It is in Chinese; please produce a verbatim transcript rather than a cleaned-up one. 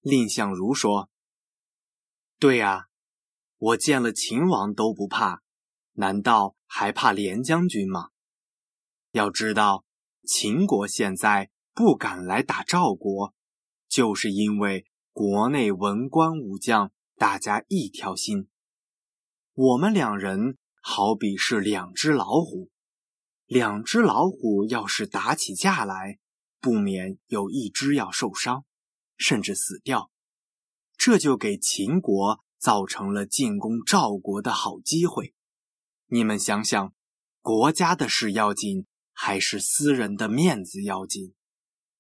蔺相如说：对啊，我见了秦王都不怕，难道还怕连将军吗？要知道，秦国现在不敢来打赵国，就是因为国内文官武将大家一条心。我们两人好比是两只老虎，两只老虎要是打起架来，不免有一只要受伤，甚至死掉，这就给秦国造成了进攻赵国的好机会。你们想想，国家的事要紧，还是私人的面子要紧？